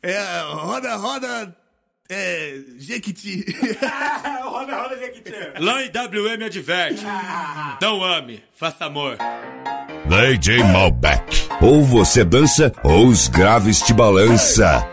Roda, Jequiti. Roda, Jequiti. Lá em WM adverte. Não ame, faça amor. DJ Malbec. Ou você dança, ou os graves te balança.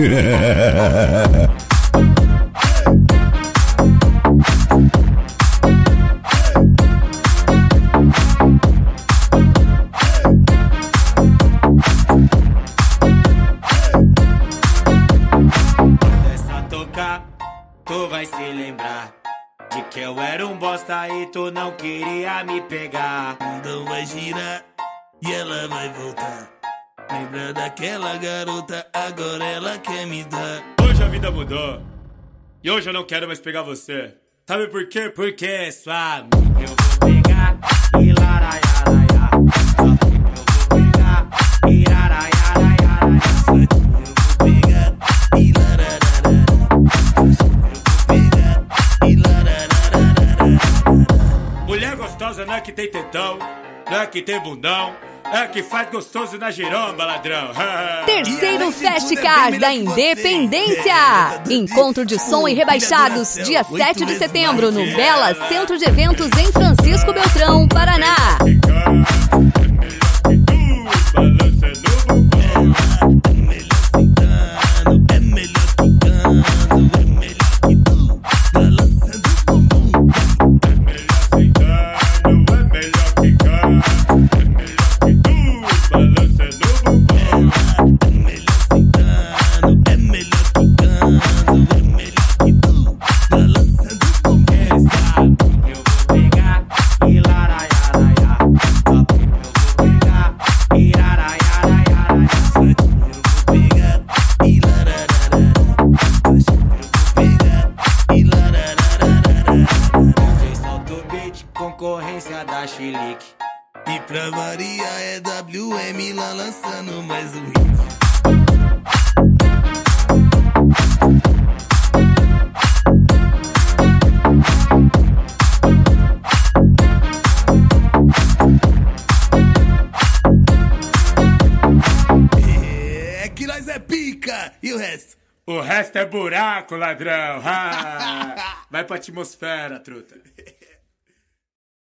Essa tocar, tu vai se lembrar de que eu era um bosta e tu não queria me pegar. Então vai girar e ela vai voltar. Lembra daquela garota, agora ela quer me dar. Hoje a vida mudou e hoje eu não quero mais pegar você. Sabe por quê? Porque é sua amiga. Eu vou pegar e laraiaraia. Eu vou pegar e laraiaraia. Eu vou pegar e larararara. Eu vou pegar e larararara. Mulher gostosa não é que tem tetão, não é que tem bundão, é que faz gostoso na giromba, ladrão. Terceiro Festcar da Independência. Encontro de som e rebaixados, dia 7 de setembro, no Bela Centro de Eventos, em Francisco Beltrão, Paraná. É melhor ficando, é melhor que tu, balançando o bumbum. Concorrência da Chilique. E pra variar é WM lá lançando mais um hit. É que nós é pica! E o resto? O resto é buraco, ladrão. Vai pra atmosfera, truta.